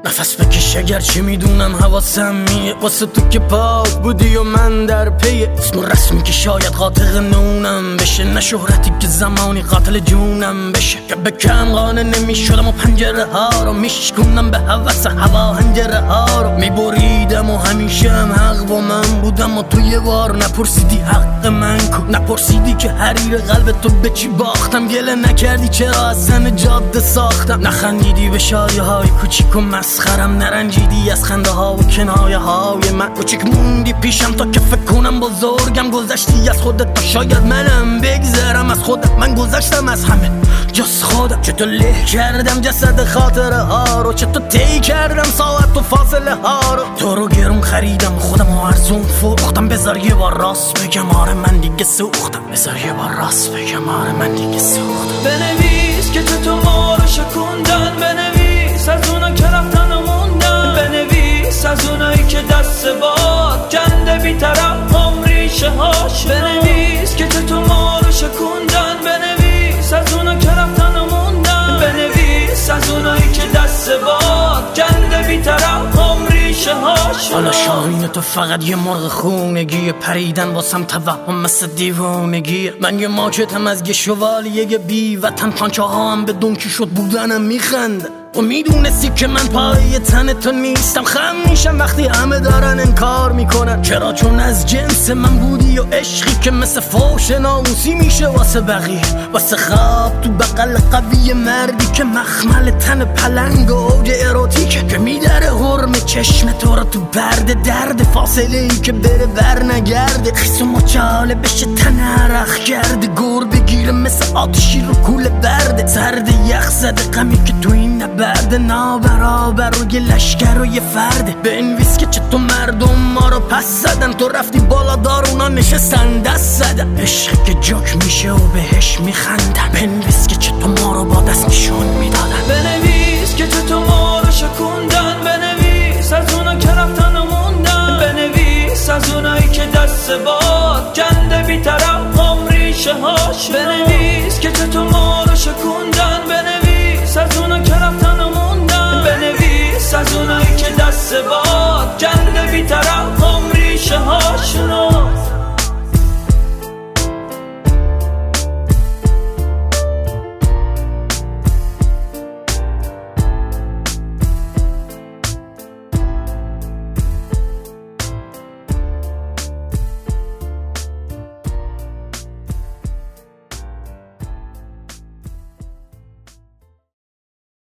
نفس بکش اگر چی میدونم حواسم میه واسه تو که پاک بودی و من در پیه اسم و رسمی که شاید قاطق نونم بشه نه شهرتی که زمانی قاتل جونم بشه که به کم قانه نمیشدم و پنجره ها رو میشکنم به هوس هوا هنجره ها رو میبریدم و همیشه هم حق با من بودم و تو یه بار نپرسیدی حق من کو نپرسیدی که حریر قلب تو به چی باختم گله نکردی چرا از زن جاده ساختم نخندیدی به شادی های کوچیک و مسخرم نرنجیدی از خنده ها و کنایه های من کوچیک موندی پیشم تا که فکر کنم بزرگم گذشتی از خودت تا شاید منم بگذرم از خودت من گذشتم از همه جز خودم چطور له کردم جسد خاطره ها رو چطور طی کردم ساعت و فاصله ها رو تو رو گرون خریدم خودم و ارزون فروختم بذار یه بار راست بگم آره من دیگه سوختم بذار یه بار راست بگم آره من دیگه سوختم بنویس که تو ما رو شکوندن بنویس از اونا که رفتن و موندن بنویس از اونایی که دست باد کنده بی‌طرف ریشه هاش بنویس که تو ما رو شکوندن بنویس از اونا که رفتن و موندن بنویس از اونایی که دست باد کنده بی‌طرف ریشه هاش حالا شاهین تو فقط یه مرغ خونگیه پریدن واسم توهم مثل دیوانگیه من یه ماچتم از یه شوالیه یه بی وطن پانچه ها هم به دونکی شد بودنم میخنده و میدونستی که من پای تن تو نیستم خم میشم وقتی همه دارن انکار میکنن چرا چون از جنس من بودی و عشقی که مثل فوش ناموسی میشه واسه بقیه واسه خواب تو بغل قوی مردی که مخمل تن پلنگ و اوج اروتیکه که میدره حرم چشم تو رو تو برد درد فاصله ای که بره بر نگرده خیس و مچاله بشه تن عرق کرده گور بگیره مثل آتشی رو کوله برده سرد یخ زده غمی که تو این بعد نابرابر رو یه لشکر و یه فرده بنویس که چطور مردم ما رو پس زدن تو رفتی بالا دار اونا نشستن دست زدن عشقی که جاک میشه و بهش میخندن بنویس که چطور ما رو با دست نشون میدادن بنویس که تو ما رو شکوندن بنویس از اونا که رفتن و موندن بنویس از اونایی که دست باد کنده بی‌طرف ریشه هاش بنویس که تو ما رو شکوندن بنویس از اونا که رفتن و موندن بنویس از اونایی که دست باد کنده بی‌طرف